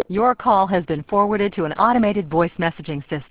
Your call has been forwarded to an automated voice messaging system.